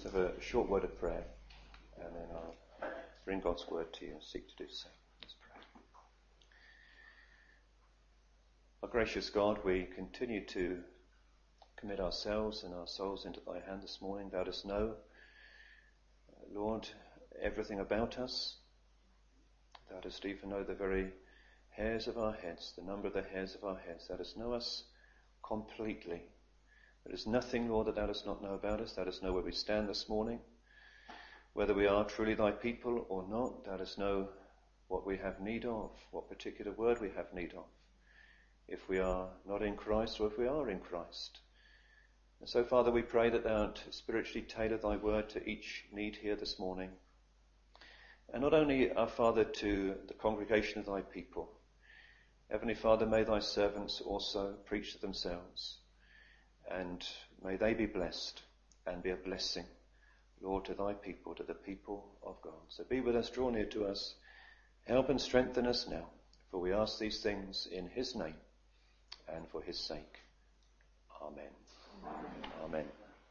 have a short word of prayer, and then I'll bring God's word to you and seek to do so. Let's pray. Our gracious God, we continue to commit ourselves and our souls into thy hand this morning. Thou dost know, Lord, everything about us. Thou dost even know the very hairs of our heads, the number of the hairs of our heads. Thou dost know us completely. There is nothing, Lord, that thou dost not know about us. Thou dost know where we stand this morning, whether we are truly thy people or not. Thou dost know what we have need of, what particular word we have need of, if we are not in Christ or if we are in Christ. And so, Father, we pray that thou spiritually tailor thy word to each need here this morning. And not only, our Father, to the congregation of thy people. Heavenly Father, may thy servants also preach to themselves. And may they be blessed and be a blessing, Lord, to thy people, to the people of God. So be with us, draw near to us, help and strengthen us now. For we ask these things in his name and for his sake. Amen. Amen. Amen.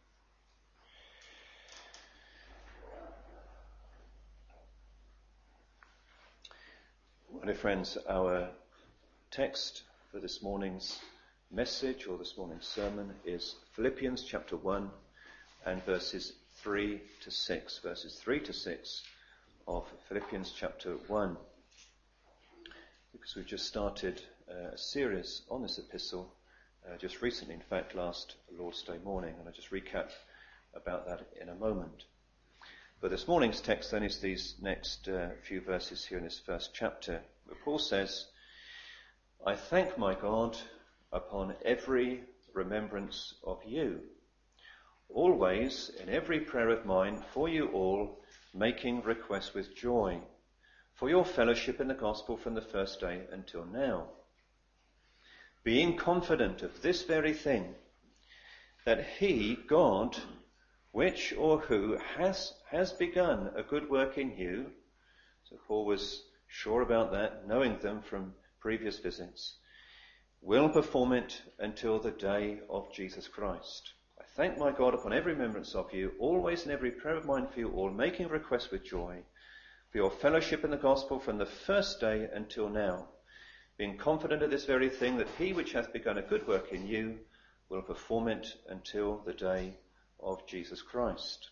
Well, dear friends, our text for this morning's message or this morning's sermon is Philippians chapter 1 and verses 3 to 6. Verses 3 to 6 of Philippians chapter 1. Because we've just started a series on this epistle just recently, in fact, last Lord's Day morning, and I'll just recap about that in a moment. But this morning's text then is these next few verses here in this first chapter, where Paul says, I thank my God upon every remembrance of you, always in every prayer of mine for you all, making request with joy, for your fellowship in the gospel from the first day until now, being confident of this very thing, that he, God, which or who has begun a good work in you. So Paul was sure about that, knowing them from previous visits, will perform it until the day of Jesus Christ. I thank my God upon every remembrance of you, always in every prayer of mine for you all, making request with joy, for your fellowship in the gospel from the first day until now, being confident of this very thing, that he which hath begun a good work in you will perform it until the day of Jesus Christ.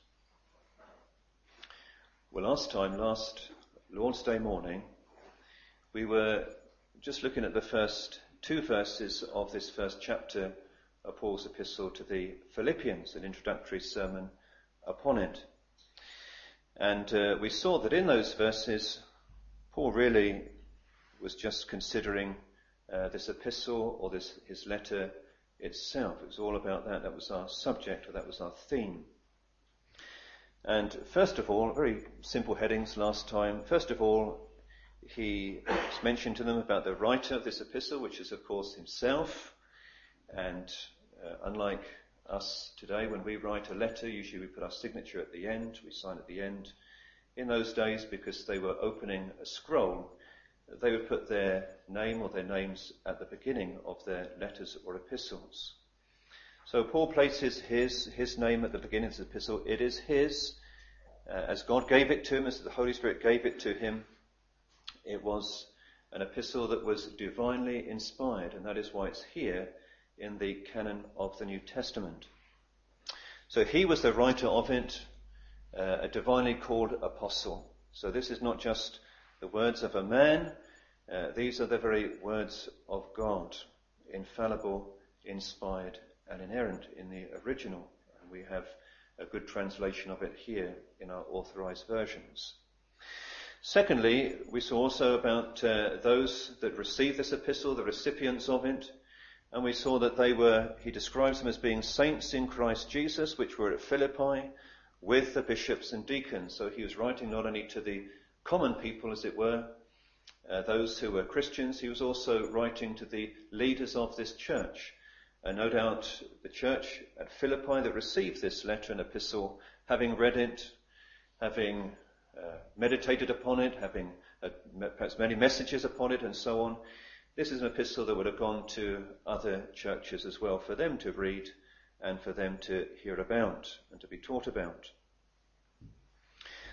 Well, last Lord's Day morning, we were just looking at the first two verses of this first chapter of Paul's epistle to the Philippians, an introductory sermon upon it. And we saw that in those verses, Paul really was just considering this epistle or his letter itself. It was all about that. That was our subject, or that was our theme. And first of all, very simple headings last time. First of all, he mentioned to them about the writer of this epistle, which is, of course, himself. And unlike us today, when we write a letter, usually we put our signature at the end, we sign at the end. In those days, because they were opening a scroll, they would put their name or their names at the beginning of their letters or epistles. So Paul places his name at the beginning of his epistle. It is his, as God gave it to him, as the Holy Spirit gave it to him. It was an epistle that was divinely inspired, and that is why it's here in the canon of the New Testament. So he was the writer of it, a divinely called apostle. So this is not just the words of a man, these are the very words of God, infallible, inspired and inerrant in the original. And we have a good translation of it here in our authorized versions. Secondly, we saw also about those that received this epistle, the recipients of it, and we saw that he describes them as being saints in Christ Jesus, which were at Philippi with the bishops and deacons. So he was writing not only to the common people, as it were, those who were Christians, he was also writing to the leaders of this church. And no doubt the church at Philippi that received this letter and epistle, having read it, having meditated upon it, having perhaps many messages upon it and so on, this is an epistle that would have gone to other churches as well for them to read and for them to hear about and to be taught about.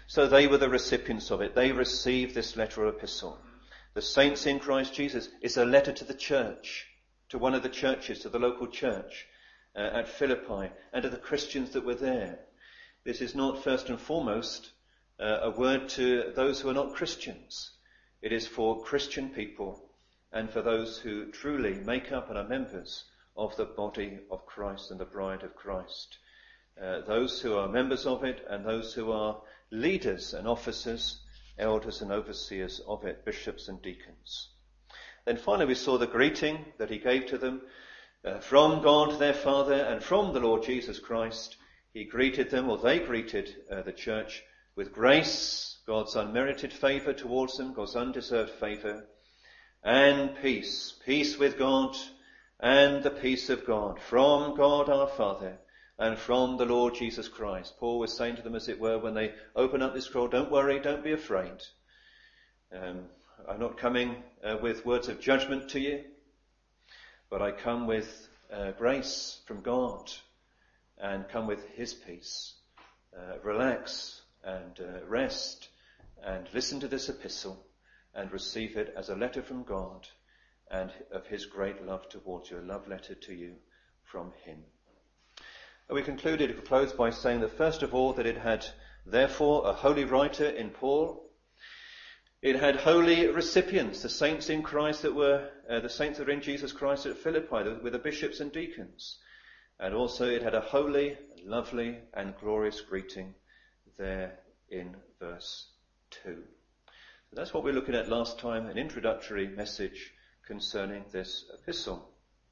So they were the recipients of it. They received this letter or epistle. The saints in Christ Jesus is a letter to the church, to one of the churches, to the local church at Philippi, and to the Christians that were there. This is not first and foremost a word to those who are not Christians. It is for Christian people and for those who truly make up and are members of the body of Christ and the bride of Christ. Those who are members of it and those who are leaders and officers, elders and overseers of it, bishops and deacons. Then finally we saw the greeting that he gave to them from God their Father and from the Lord Jesus Christ. He greeted them, or they greeted the church with grace, God's unmerited favour towards them, God's undeserved favour, and peace. Peace with God and the peace of God from God our Father and from the Lord Jesus Christ. Paul was saying to them, as it were, when they open up this scroll, don't worry, don't be afraid. I'm not coming with words of judgment to you, but I come with grace from God and come with his peace. Relax and rest and listen to this epistle and receive it as a letter from God and of his great love towards you, a love letter to you from him. And we closed by saying that first of all that it had therefore a holy writer in Paul. It had holy recipients, the saints in Christ that were, the saints that were in Jesus Christ at Philippi, with the bishops and deacons. And also it had a holy, lovely and glorious greeting there in verse 2. So that's what we were looking at last time, an introductory message concerning this epistle.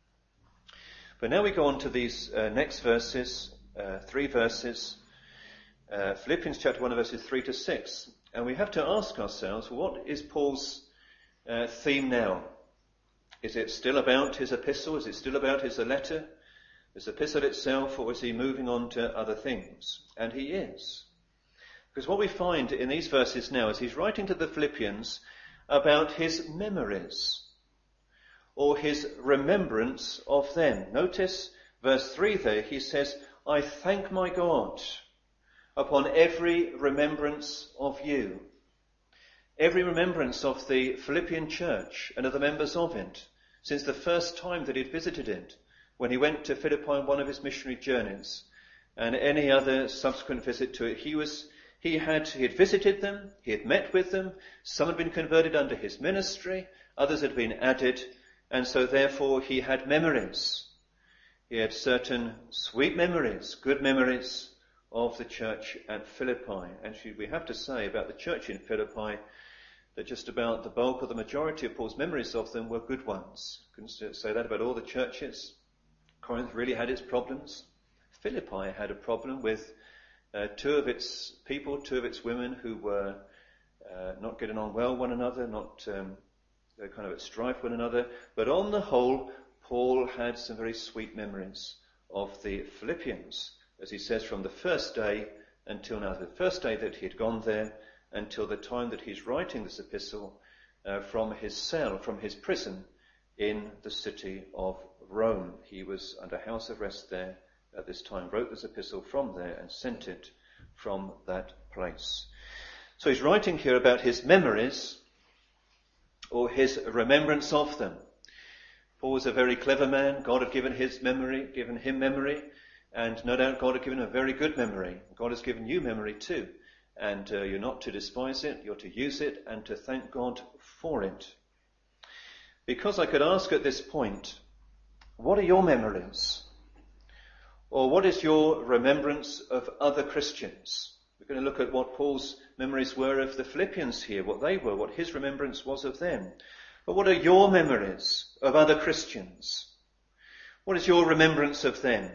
But now we go on to these next verses, 3 verses, Philippians chapter 1 verses 3 to 6. And we have to ask ourselves, what is Paul's theme now? Is it still about his epistle? Is it still about his letter, this epistle itself, or is he moving on to other things? And he is. Because what we find in these verses now is he's writing to the Philippians about his memories, or his remembrance of them. Notice verse 3 there, he says, I thank my God upon every remembrance of you. Every remembrance of the Philippian church and of the members of it, since the first time that he'd visited it, when he went to Philippi on one of his missionary journeys, and any other subsequent visit to it, he had visited them, he had met with them, some had been converted under his ministry, others had been added, and so therefore he had memories. He had certain sweet memories, good memories of the church at Philippi. Actually, we have to say about the church in Philippi that just about the bulk or the majority of Paul's memories of them were good ones. Couldn't say that about all the churches. Corinth really had its problems. Philippi had a problem with 2 of its people, 2 of its women who were not getting on well one another, not they're kind of at strife with one another. But on the whole, Paul had some very sweet memories of the Philippians, as he says, from the first day until now, the first day that he had gone there until the time that he's writing this epistle from his cell, from his prison in the city of Rome. He was under house arrest there at this time, wrote this epistle from there and sent it from that place. So he's writing here about his memories, or his remembrance of them. Paul was a very clever man. God had given him memory, and no doubt God had given him a very good memory. God has given you memory too, and you're not to despise it, you're to use it and to thank God for it. Because I could ask at this point, what are your memories? Or what is your remembrance of other Christians? We're going to look at what Paul's memories were of the Philippians here, what they were, what his remembrance was of them. But what are your memories of other Christians? What is your remembrance of them?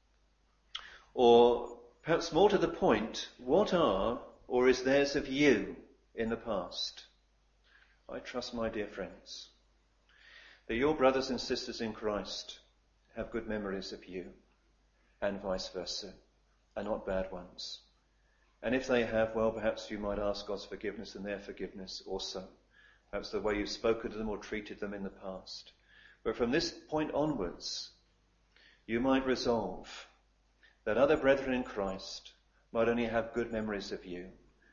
Or perhaps more to the point, what are or is theirs of you in the past? I trust, my dear friends, that your brothers and sisters in Christ have good memories of you, and vice versa, and not bad ones. And if they have, well, perhaps you might ask God's forgiveness and their forgiveness also. Perhaps the way you've spoken to them or treated them in the past. But from this point onwards, you might resolve that other brethren in Christ might only have good memories of you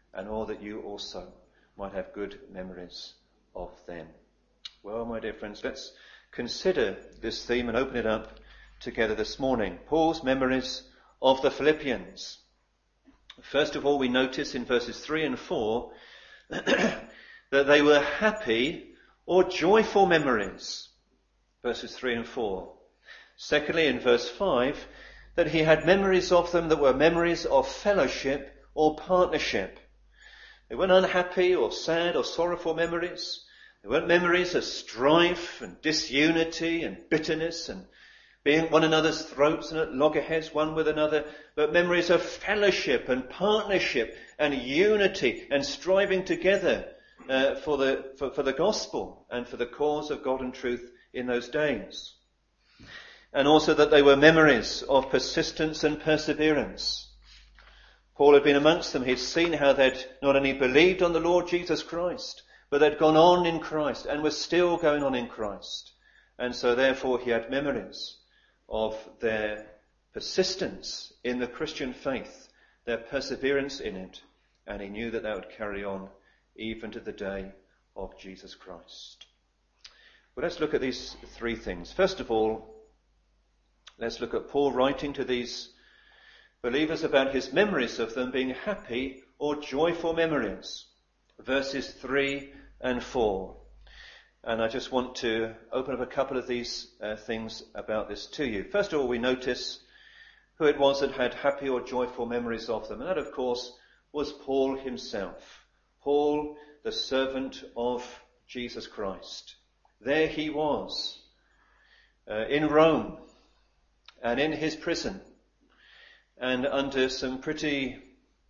and all that you also might have good memories of them. Well, my dear friends, let's consider this theme and open it up together this morning. Paul's memories of the Philippians. First of all, we notice in verses 3 and 4 that they were happy or joyful memories. Verses 3 and 4. Secondly, in verse 5, that he had memories of them that were memories of fellowship or partnership. They weren't unhappy or sad or sorrowful memories. They weren't memories of strife and disunity and bitterness and being at one another's throats and at loggerheads one with another, but memories of fellowship and partnership and unity and striving together for the gospel and for the cause of God and truth in those days. And also that they were memories of persistence and perseverance. Paul had been amongst them. He'd seen how they'd not only believed on the Lord Jesus Christ, but they'd gone on in Christ and were still going on in Christ. And so therefore he had memories of their persistence in the Christian faith, their perseverance in it, and he knew that that would carry on even to the day of Jesus Christ. Well, let's look at these three things. First of all, let's look at Paul writing to these believers about his memories of them being happy or joyful memories. Verses 3 and 4. And I just want to open up a couple of these things about this to you. First of all, we notice who it was that had happy or joyful memories of them. And that, of course, was Paul himself. Paul, the servant of Jesus Christ. There he was, in Rome, and in his prison, and under some pretty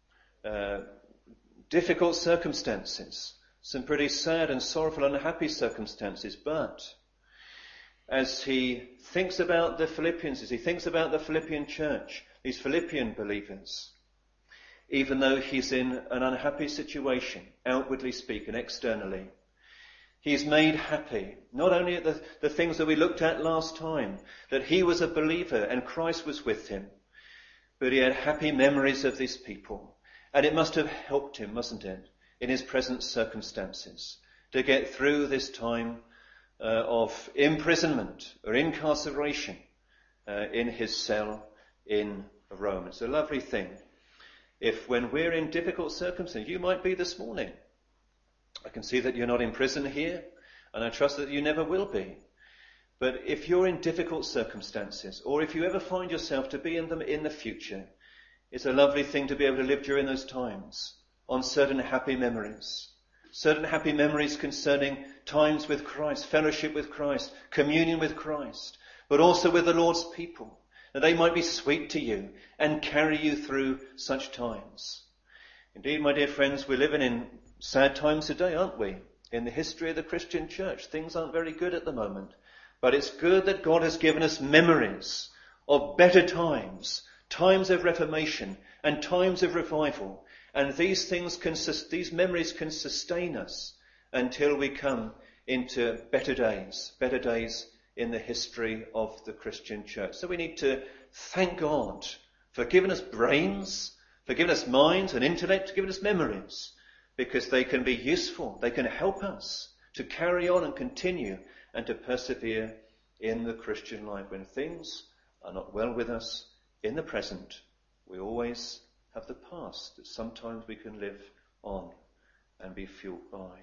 difficult circumstances, some pretty sad and sorrowful and unhappy circumstances. But as he thinks about the Philippians, as he thinks about the Philippian church, these Philippian believers, even though he's in an unhappy situation, outwardly speaking, externally, he's made happy, not only at the things that we looked at last time, that he was a believer and Christ was with him, but he had happy memories of these people. And it must have helped him, mustn't it, in his present circumstances, to get through this time of imprisonment or incarceration in his cell in Rome. It's a lovely thing. If when we're in difficult circumstances, you might be this morning. I can see that you're not in prison here, and I trust that you never will be. But if you're in difficult circumstances, or if you ever find yourself to be in them in the future, it's a lovely thing to be able to live during those times on certain happy memories. Certain happy memories concerning times with Christ, fellowship with Christ, communion with Christ, but also with the Lord's people, that they might be sweet to you and carry you through such times. Indeed, my dear friends, we're living in sad times today, aren't we? In the history of the Christian church, things aren't very good at the moment. But it's good that God has given us memories of better times, times of reformation and times of revival. And these memories can sustain us until we come into better days in the history of the Christian church. So we need to thank God for giving us brains, for giving us minds and intellect, for giving us memories, because they can be useful. They can help us to carry on and continue and to persevere in the Christian life. When things are not well with us in the present, we always have the past that sometimes we can live on and be fueled by.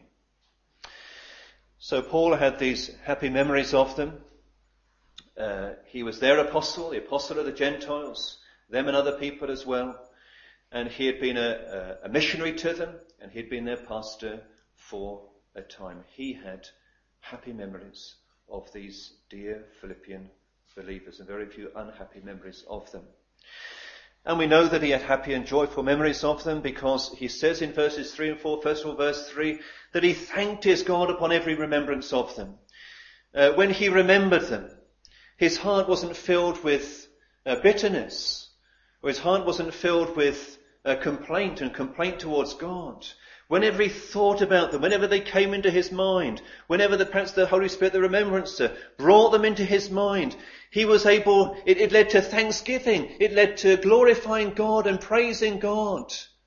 So Paul had these happy memories of them. He was their apostle, the apostle of the Gentiles, them and other people as well. And he had been a missionary to them, and he had been their pastor for a time. He had happy memories of these dear Philippian believers, and very few unhappy memories of them. And we know that he had happy and joyful memories of them because he says in verses 3 and 4, first of all verse 3, that he thanked his God upon every remembrance of them. When he remembered them, his heart wasn't filled with bitterness, or his heart wasn't filled with complaint towards God. Whenever he thought about them, whenever they came into his mind, whenever perhaps the Holy Spirit, the remembrancer, brought them into his mind, he was able, it led to thanksgiving. It led to glorifying God and praising God.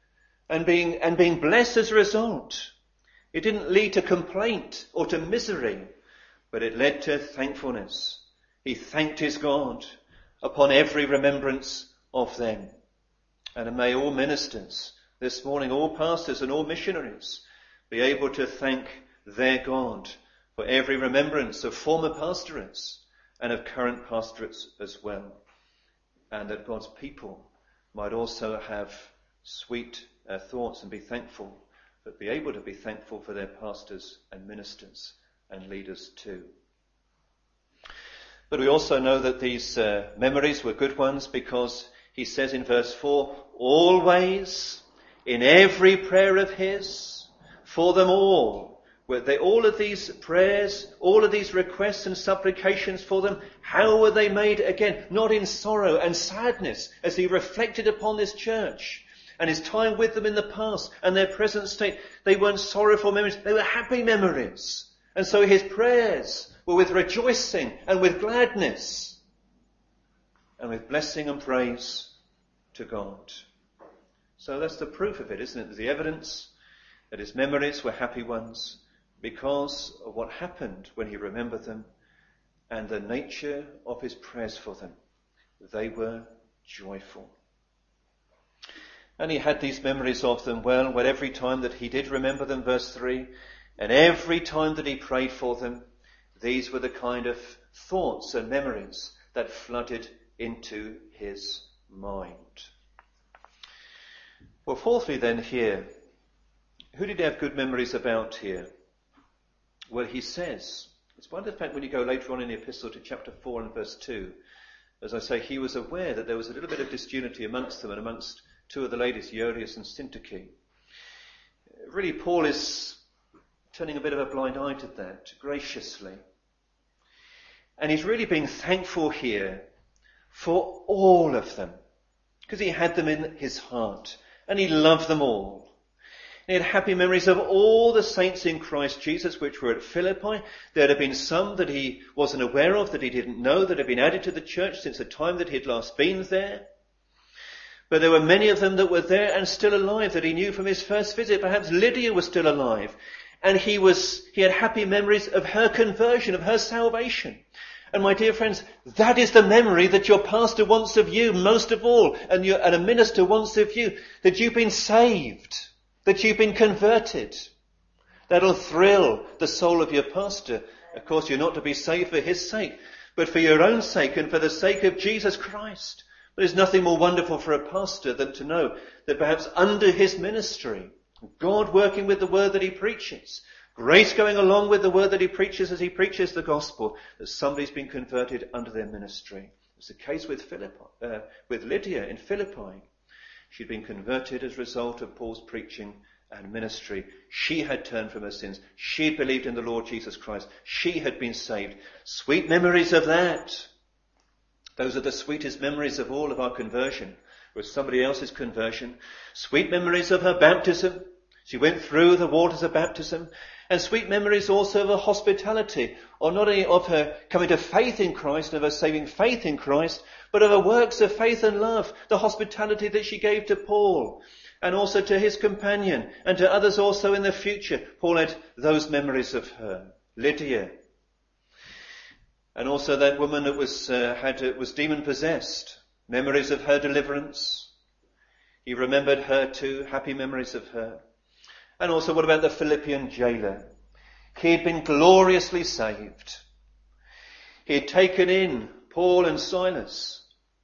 and being blessed as a result. It didn't lead to complaint or to misery, but it led to thankfulness. He thanked his God upon every remembrance of them. And may all ministers this morning, all pastors and all missionaries, be able to thank their God for every remembrance of former pastorates and of current pastorates as well. And that God's people might also have sweet thoughts and be thankful, but be able to be thankful for their pastors and ministers and leaders too. But we also know that these memories were good ones, because he says in verse 4, always, in every prayer of his, for them all, all of these prayers, all of these requests and supplications for them, how were they made? Again, not in sorrow and sadness, as he reflected upon this church and his time with them in the past and their present state. They weren't sorrowful memories, they were happy memories. And so his prayers were with rejoicing and with gladness and with blessing and praise to God. So that's the proof of it, isn't it? There's the evidence that his memories were happy ones because of what happened when he remembered them and the nature of his prayers for them. They were joyful. And he had these memories of them well, every time that he did remember them, verse 3, and every time that he prayed for them, these were the kind of thoughts and memories that flooded into his mind. Well, fourthly then here, who did he have good memories about here? Well, he says, despite the fact when you go later on in the epistle to chapter 4 and verse 2, as I say, he was aware that there was a little bit of disunity amongst them and amongst two of the ladies, Euodias and Syntyche. Really, Paul is turning a bit of a blind eye to that, graciously. And he's really being thankful here for all of them, because he had them in his heart, and he loved them all. He had happy memories of all the saints in Christ Jesus which were at Philippi. There had been some that he wasn't aware of, that he didn't know, that had been added to the church since the time that he had last been there. But there were many of them that were there and still alive that he knew from his first visit. Perhaps Lydia was still alive. And he had happy memories of her conversion, of her salvation. And my dear friends, that is the memory that your pastor wants of you most of all, and a minister wants of you, that you've been saved, that you've been converted. That'll thrill the soul of your pastor. Of course, you're not to be saved for his sake, but for your own sake and for the sake of Jesus Christ. There's nothing more wonderful for a pastor than to know that perhaps under his ministry, God working with the word that he preaches, grace going along with the word that he preaches as he preaches the gospel, that somebody's been converted under their ministry. It's the case with Lydia in Philippi. She'd been converted as a result of Paul's preaching and ministry. She had turned from her sins. She believed in the Lord Jesus Christ. She had been saved. Sweet memories of that. Those are the sweetest memories of all of our conversion, with somebody else's conversion. Sweet memories of her baptism. She went through the waters of baptism. And sweet memories also of her hospitality, or not only of her coming to faith in Christ, of her saving faith in Christ, but of her works of faith and love, the hospitality that she gave to Paul, and also to his companion, and to others also in the future. Paul had those memories of her, Lydia. And also that woman that was demon-possessed, memories of her deliverance. He remembered her too, happy memories of her. And also, what about the Philippian jailer? He had been gloriously saved. He had taken in Paul and Silas.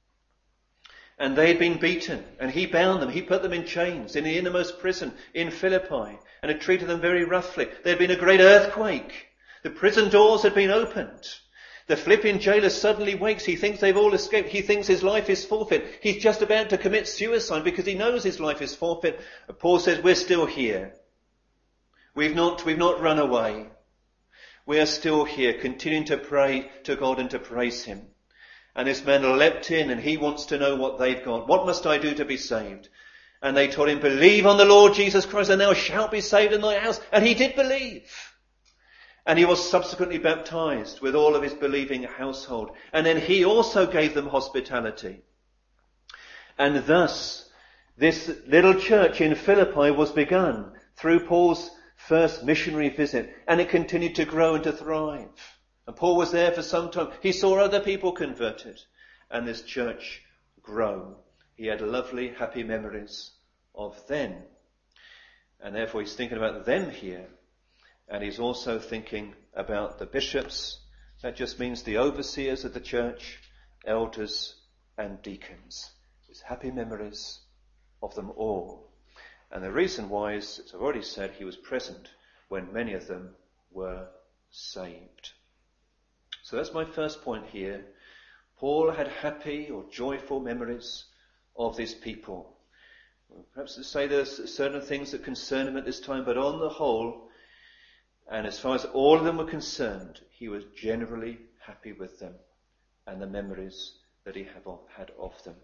And they had been beaten. And he bound them. He put them in chains in the innermost prison in Philippi. And had treated them very roughly. There had been a great earthquake. The prison doors had been opened. The Philippian jailer suddenly wakes. He thinks they've all escaped. He thinks his life is forfeit. He's just about to commit suicide because he knows his life is forfeit. But Paul says, we're still here. We've not run away. We are still here, continuing to pray to God and to praise him. And this man leapt in and he wants to know what they've got. What must I do to be saved? And they told him, believe on the Lord Jesus Christ and thou shalt be saved in thy house. And he did believe. And he was subsequently baptized with all of his believing household. And then he also gave them hospitality. And thus, This little church in Philippi was begun through Paul's first missionary visit, and it continued to grow and to thrive. And Paul was there for some time. He saw other people converted, and this church grow. He had lovely, happy memories of them. And therefore he's thinking about them here. And he's also thinking about the bishops. That just means the overseers of the church, elders and deacons. His happy memories of them all. And the reason why is, as I've already said, he was present when many of them were saved. So that's my first point here. Paul had happy or joyful memories of these people. Perhaps to say there's certain things that concern him at this time, but on the whole, and as far as all of them were concerned, he was generally happy with them and the memories that he had of them.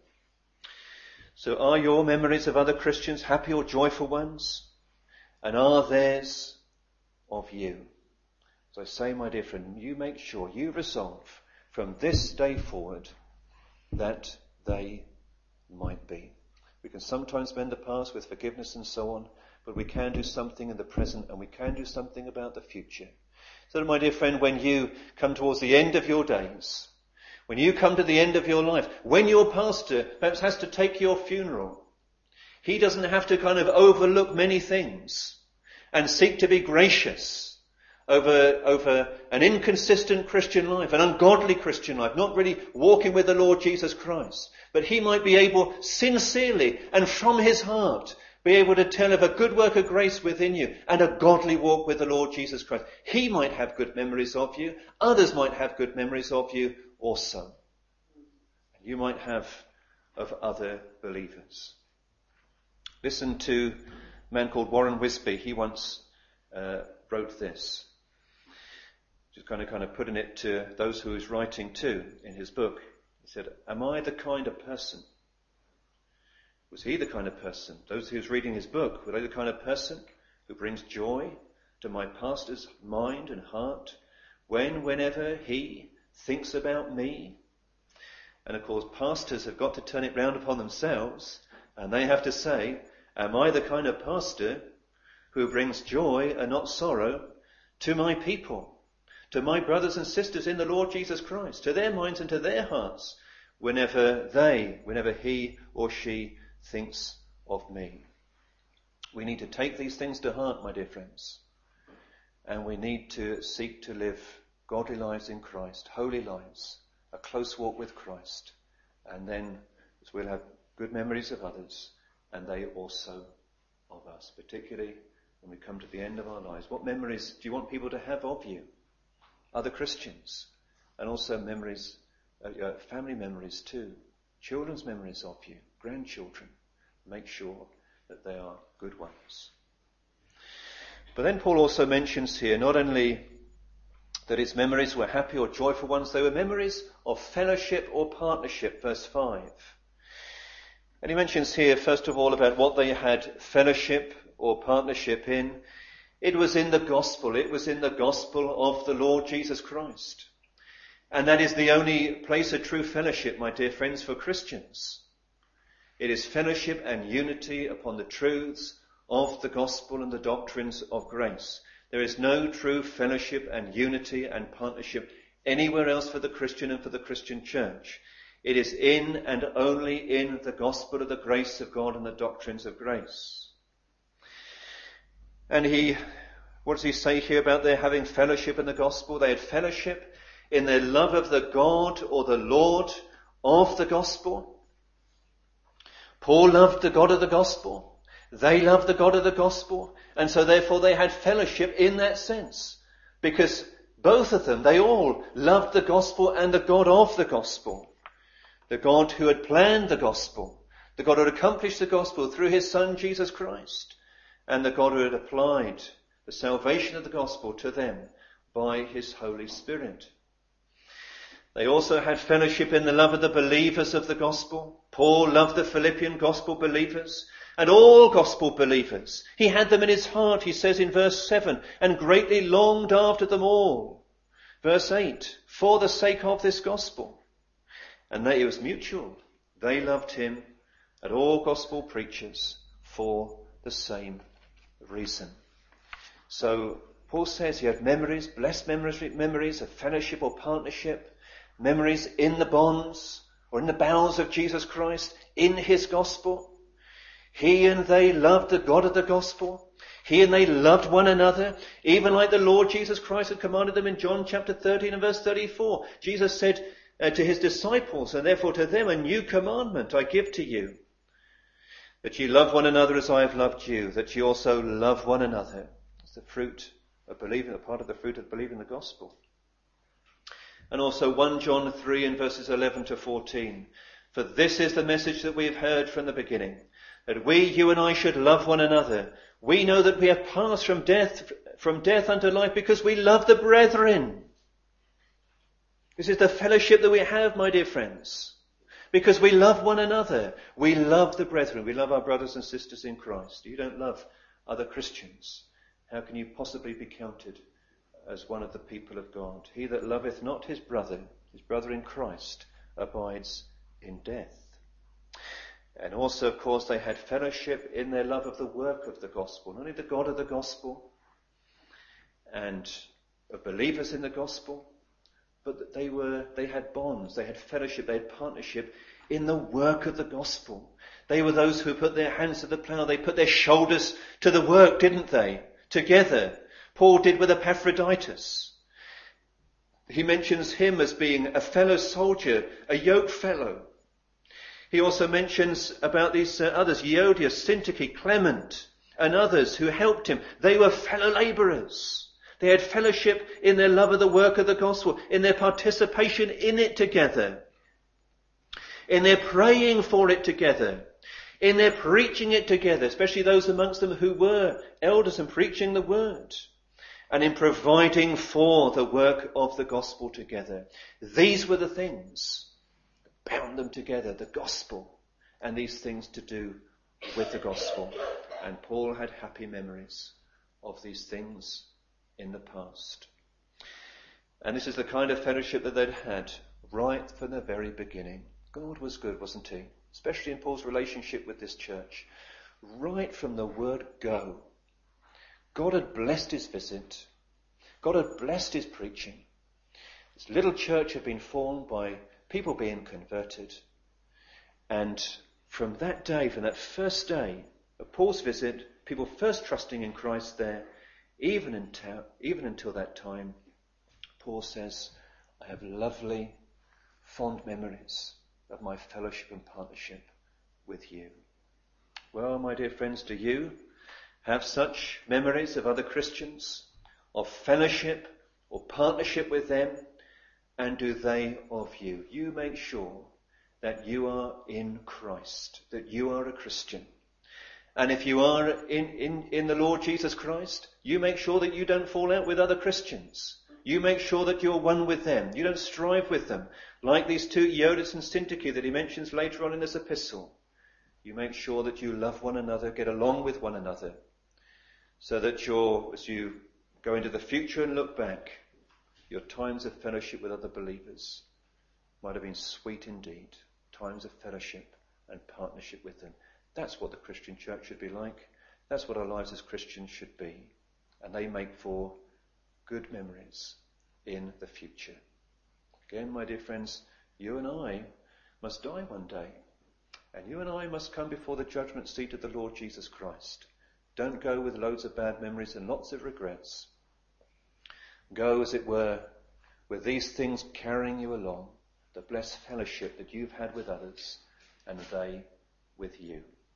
So are your memories of other Christians happy or joyful ones? And are theirs of you? As I say, my dear friend, you make sure, you resolve from this day forward that they might be. We can sometimes mend the past with forgiveness and so on, but we can do something in the present and we can do something about the future. So, my dear friend, when you come towards the end of your days, when you come to the end of your life, when your pastor perhaps has to take your funeral, he doesn't have to kind of overlook many things and seek to be gracious over an inconsistent Christian life, an ungodly Christian life, not really walking with the Lord Jesus Christ. But he might be able sincerely and from his heart be able to tell of a good work of grace within you and a godly walk with the Lord Jesus Christ. He might have good memories of you. Others might have good memories of you also. And you might have of other believers. Listen to a man called Warren Wisby. He once wrote this. Just kind of putting it to those who he's writing to in his book. He said, am I the kind of person? Was he the kind of person? Those who was reading his book, were they the kind of person who brings joy to my pastor's mind and heart whenever he thinks about me? And of course, pastors have got to turn it round upon themselves, and they have to say, am I the kind of pastor who brings joy and not sorrow to my people, to my brothers and sisters in the Lord Jesus Christ, to their minds and to their hearts, whenever he or she thinks of me? We need to take these things to heart, my dear friends, and we need to seek to live godly lives in Christ, holy lives, a close walk with Christ, and then we'll have good memories of others, and they also of us, particularly when we come to the end of our lives. What memories do you want people to have of you? Other Christians, and also memories, family memories too, children's memories of you, grandchildren. Make sure that they are good ones. But then Paul also mentions here not only that his memories were happy or joyful ones, they were memories of fellowship or partnership, verse 5. And he mentions here, first of all, about what they had fellowship or partnership in. It was in the gospel. It was in the gospel of the Lord Jesus Christ. And that is the only place of true fellowship, my dear friends, for Christians. It is fellowship and unity upon the truths of the gospel and the doctrines of grace. There is no true fellowship and unity and partnership anywhere else for the Christian and for the Christian church. It is in and only in the gospel of the grace of God and the doctrines of grace. And what does he say here about their having fellowship in the gospel? They had fellowship in their love of the God or the Lord of the gospel. Paul loved the God of the gospel. They loved the God of the gospel. And so therefore they had fellowship in that sense. Because both of them, they all loved the gospel and the God of the gospel. The God who had planned the gospel. The God who had accomplished the gospel through his Son Jesus Christ. And the God who had applied the salvation of the gospel to them by his Holy Spirit. They also had fellowship in the love of the believers of the gospel. Paul loved the Philippian gospel believers and all gospel believers. He had them in his heart, he says in verse 7, and greatly longed after them all. Verse 8, for the sake of this gospel. And it was mutual. They loved him and all gospel preachers for the same reason. So Paul says he had memories, blessed memories of fellowship or partnership, memories in the bonds or in the bowels of Jesus Christ, in his gospel. He and they loved the God of the gospel. He and they loved one another, even like the Lord Jesus Christ had commanded them in John chapter 13 and verse 34. Jesus said to his disciples, and therefore to them, a new commandment I give to you, that ye love one another as I have loved you, that ye also love one another. It's the fruit of believing, a part of the fruit of believing the gospel. And also 1 John 3 and verses 11 to 14. For this is the message that we have heard from the beginning, that we, you and I, should love one another. We know that we have passed from death unto life because we love the brethren. This is the fellowship that we have, my dear friends, because we love one another. We love the brethren. We love our brothers and sisters in Christ. You don't love other Christians. How can you possibly be counted as one of the people of God? He that loveth not his brother in Christ, abides in death. And also, of course, they had fellowship in their love of the work of the gospel, not only the God of the gospel and of believers in the gospel, but that they had bonds, they had fellowship, they had partnership in the work of the gospel. They were those who put their hands to the plough, they put their shoulders to the work, didn't they? Together. Paul did with Epaphroditus. He mentions him as being a fellow soldier, a yoke fellow. He also mentions about these others, Euodias, Syntyche, Clement, and others who helped him. They were fellow labourers. They had fellowship in their love of the work of the gospel, in their participation in it together, in their praying for it together, in their preaching it together, especially those amongst them who were elders and preaching the word, and in providing for the work of the gospel together. These were the things that bound them together, the gospel, and these things to do with the gospel. And Paul had happy memories of these things in the past. And this is the kind of fellowship that they'd had right from the very beginning. God was good, wasn't he? Especially in Paul's relationship with this church. Right from the word go. God had blessed his visit. God had blessed his preaching. This little church had been formed by people being converted. And from that day, from that first day of Paul's visit, people first trusting in Christ there, even until that time, Paul says, I have lovely, fond memories of my fellowship and partnership with you. Well, my dear friends, do you have such memories of other Christians, of fellowship or partnership with them? And do they of you? You make sure that you are in Christ, that you are a Christian. And if you are in the Lord Jesus Christ, you make sure that you don't fall out with other Christians. You make sure that you're one with them. You don't strive with them. Like these two, Euodias and Syntyche, that he mentions later on in this epistle. You make sure that you love one another, get along with one another, so that as you go into the future and look back, your times of fellowship with other believers might have been sweet indeed. Times of fellowship and partnership with them. That's what the Christian church should be like. That's what our lives as Christians should be. And they make for good memories in the future. Again, my dear friends, you and I must die one day. And you and I must come before the judgment seat of the Lord Jesus Christ. Don't go with loads of bad memories and lots of regrets. Go, as it were, with these things carrying you along, the blessed fellowship that you've had with others and they with you.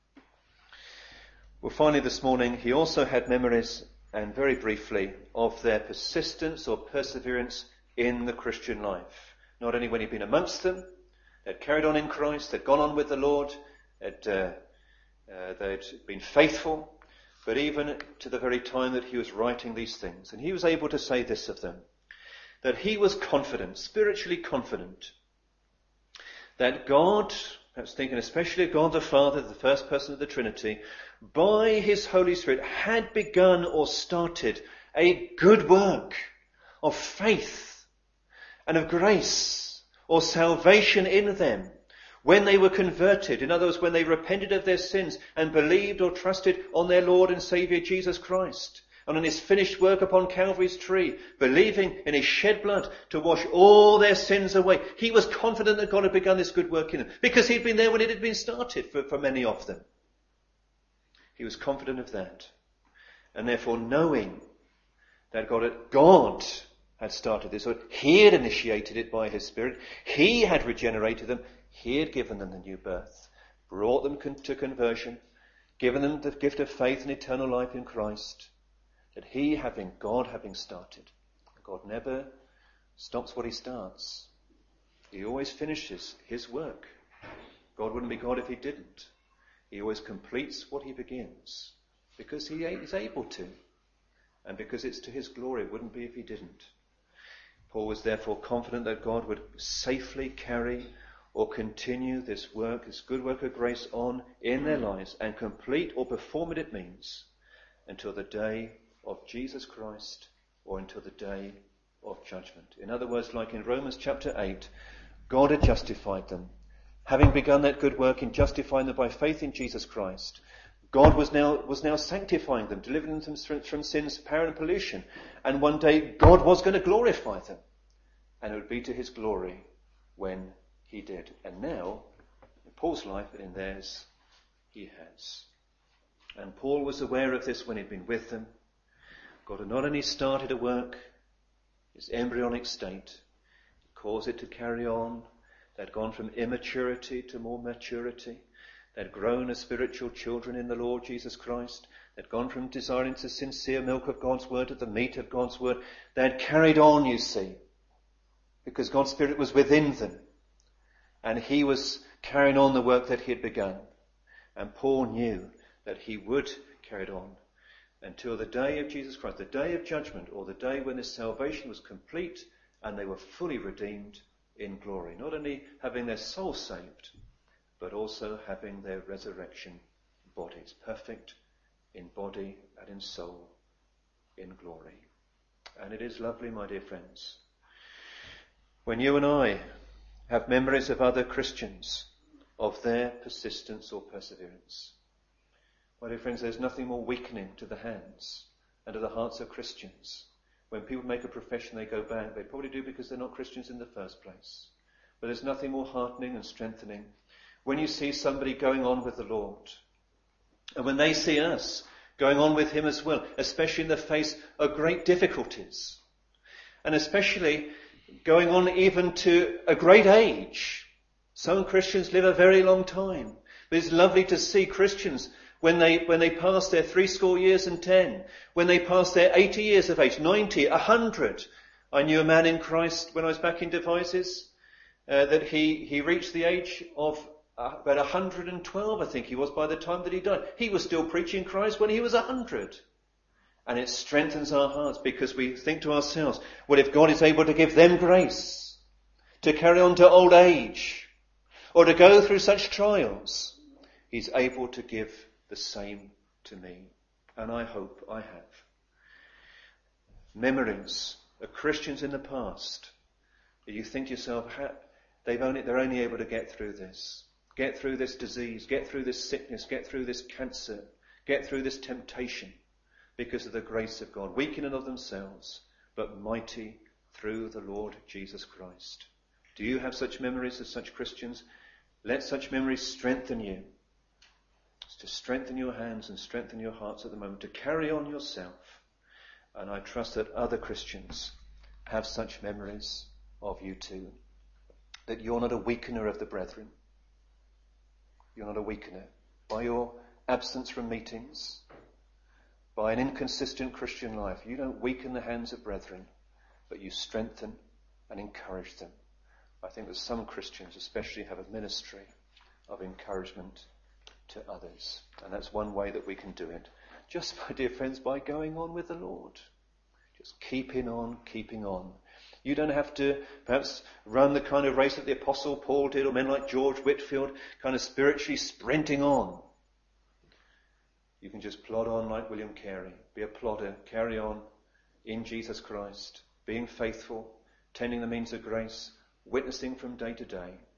Well, finally this morning, he also had memories, and very briefly, of their persistence or perseverance in the Christian life. Not only when he'd been amongst them, they'd carried on in Christ, they'd gone on with the Lord, they'd been faithful, but even to the very time that he was writing these things. And he was able to say this of them, that he was confident, spiritually confident, that God, perhaps thinking especially of God the Father, the first person of the Trinity, by his Holy Spirit had begun or started a good work of faith and of grace or salvation in them, When they were converted, in other words, when they repented of their sins and believed or trusted on their Lord and Saviour Jesus Christ, and on his finished work upon Calvary's tree, believing in his shed blood to wash all their sins away, he was confident that God had begun this good work in them, because he'd been there when it had been started for many of them. He was confident of that. And therefore, knowing that God had started this, or he had initiated it by his Spirit, he had regenerated them, he had given them the new birth, brought them to conversion, given them the gift of faith and eternal life in Christ, that God having started. God never stops what he starts. He always finishes his work. God wouldn't be God if he didn't. He always completes what he begins, because he is able to, and because it's to his glory. It wouldn't be if he didn't. Paul was therefore confident that God would safely carry or continue this work, this good work of grace on in their lives, and complete or perform it means, until the day of Jesus Christ, or until the day of judgment. In other words, like in Romans chapter 8, God had justified them. Having begun that good work in justifying them by faith in Jesus Christ, God was now sanctifying them, delivering them from sin's power and pollution. And one day God was going to glorify them. And it would be to his glory when he did. And now, in Paul's life and in theirs, he has. And Paul was aware of this when he'd been with them. God had not only started a work, its embryonic state, caused it to carry on. They'd gone from immaturity to more maturity. They'd grown as spiritual children in the Lord Jesus Christ. They'd gone from desiring the sincere milk of God's word to the meat of God's word. They'd carried on, you see, because God's Spirit was within them. And he was carrying on the work that he had begun. And Paul knew that he would carry it on until the day of Jesus Christ, the day of judgment, or the day when this salvation was complete and they were fully redeemed in glory. Not only having their soul saved, but also having their resurrection bodies, perfect in body and in soul, in glory. And it is lovely, my dear friends, when you and I have memories of other Christians, of their persistence or perseverance. My dear friends, there's nothing more weakening to the hands and to the hearts of Christians. When people make a profession, they go back. They probably do because they're not Christians in the first place. But there's nothing more heartening and strengthening when you see somebody going on with the Lord. And when they see us going on with him as well, especially in the face of great difficulties. And especially going on even to a great age. Some Christians live a very long time. But it's lovely to see Christians when they pass their 70 years and 10, when they pass their 80 years of age, 90, 100. I knew a man in Christ when I was back in Devizes, that he reached the age of about 112, I think he was, by the time that he died. He was still preaching Christ when he was 100. And it strengthens our hearts because we think to ourselves, well, if God is able to give them grace to carry on to old age or to go through such trials, he's able to give the same to me. And I hope I have. Memories of Christians in the past that you think to yourself, they're only able to get through this disease, get through this sickness, get through this cancer, get through this temptation because of the grace of God, weak in and of themselves, but mighty through the Lord Jesus Christ. Do you have such memories of such Christians? Let such memories strengthen you. It's to strengthen your hands and strengthen your hearts at the moment, to carry on yourself. And I trust that other Christians have such memories of you too. That you're not a weakener of the brethren. You're not a weakener. By your absence from meetings, by an inconsistent Christian life, you don't weaken the hands of brethren, but you strengthen and encourage them. I think that some Christians especially have a ministry of encouragement to others. And that's one way that we can do it. Just, my dear friends, by going on with the Lord. Just keeping on, keeping on. You don't have to perhaps run the kind of race that the Apostle Paul did, or men like George Whitfield, kind of spiritually sprinting on. You can just plod on like William Carey. Be a plodder. Carry on in Jesus Christ. Being faithful. Tending the means of grace. Witnessing from day to day.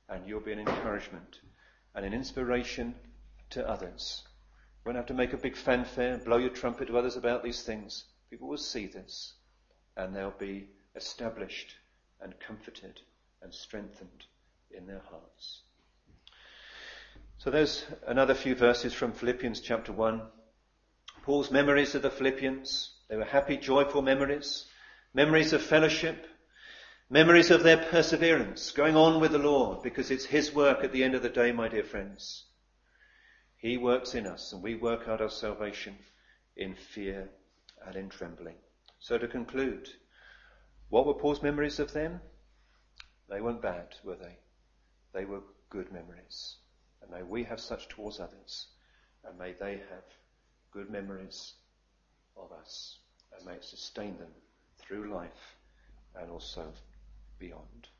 and you'll be an encouragement and an inspiration to others. You won't have to make a big fanfare, blow your trumpet to others about these things. People will see this, and they'll be established and comforted and strengthened in their hearts. So there's another few verses from Philippians chapter 1. Paul's memories of the Philippians. They were happy, joyful memories. Memories of fellowship. Memories of their perseverance, going on with the Lord, because it's his work at the end of the day, my dear friends. He works in us, and we work out our salvation in fear and in trembling. So to conclude, what were Paul's memories of them? They weren't bad, were they? They were good memories. And may we have such towards others, and may they have good memories of us, and may it sustain them through life and also beyond.